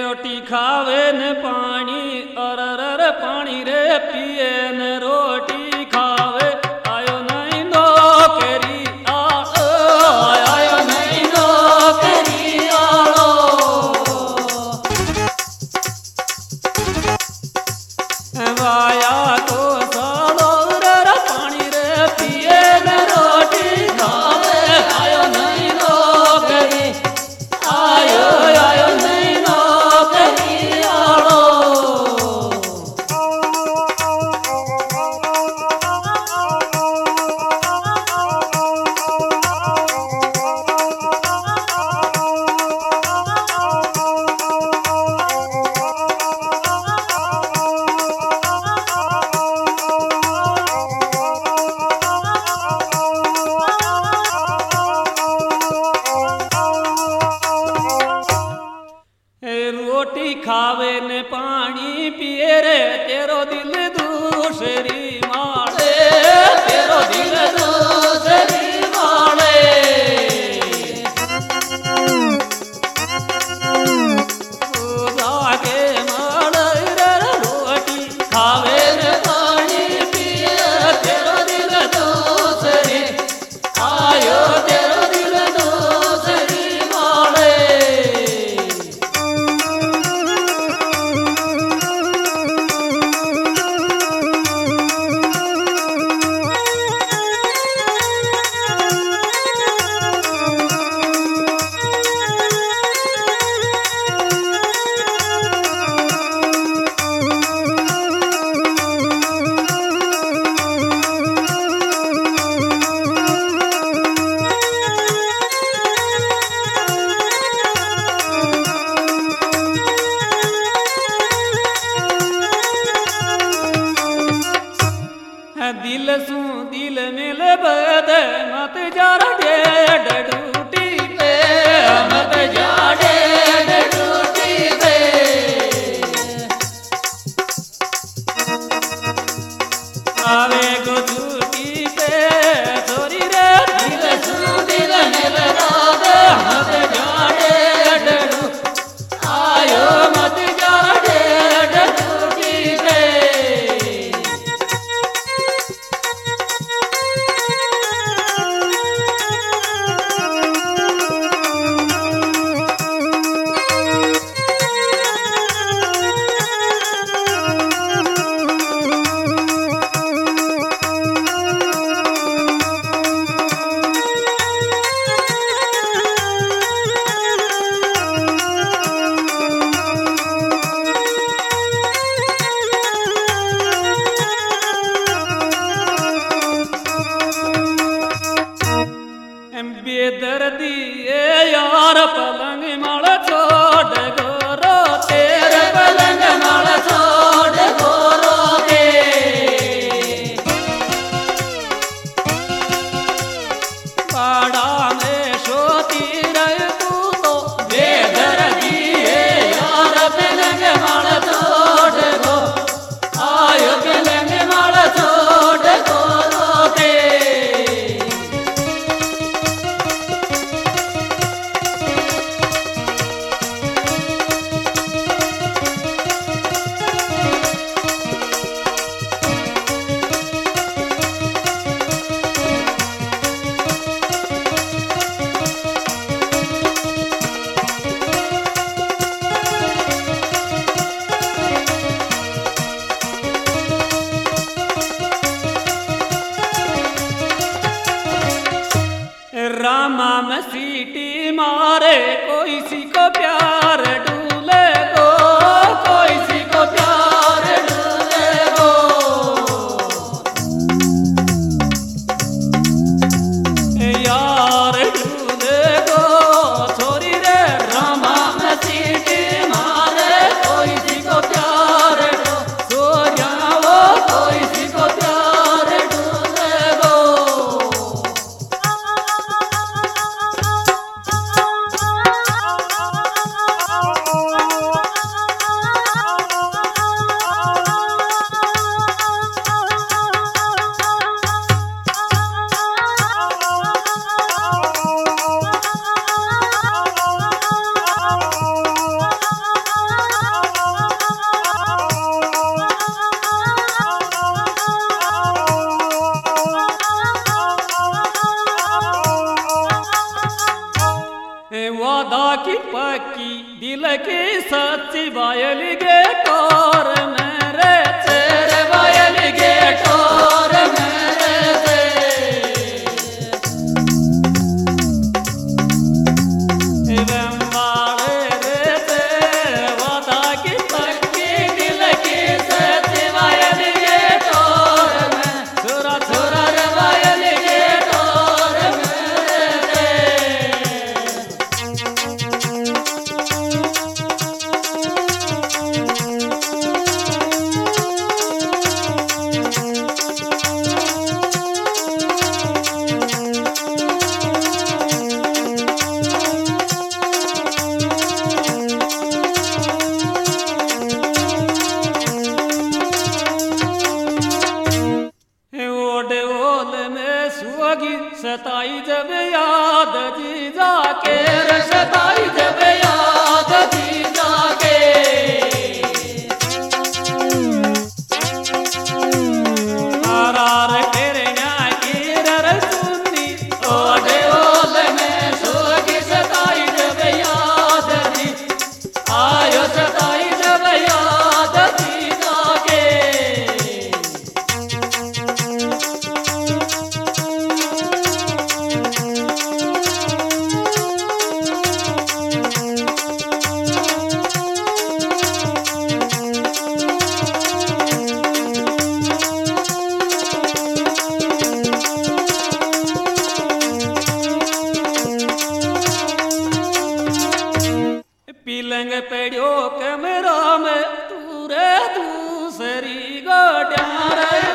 रोटी खावे न पानी अरर पानी रे पिए न रोटी खावे आयो नहीं नौकरी आयो नहीं नौकरी आलो वाया तो सालो रे पानी रे पिए न रोटी खावे आयो नहीं नौकरी आयो आयो नहीं नौकरी आलो रोटी खावे ने पानी पिए रे तेरो दिल दूसरी माले तेरो दिल दूसरी माले जाके माले रे रोटी खावे ने पानी पिए तेरो दिल दूसरी आयो तेरो दिल दूसरी माले दिल की सच्ची बायल गे टोर मेरे तेरे बायल गे टोर मेरे से बम्बाड़े रे ते वादा की पक्की दिल की सच्ची बायल गे टोर में छोरा छोरा रे बायल गे टोर मेरे से सताई जब याद जी जाके सताई जब याद जी जाके आरार तेरे न्याय की रर सुनी ओडे ओल में सोगी सताई जब याद जी आयो सताई जब याद जी जाके पीलंग पड़ियो कमरा में तू रे दूसरी गोड्या रे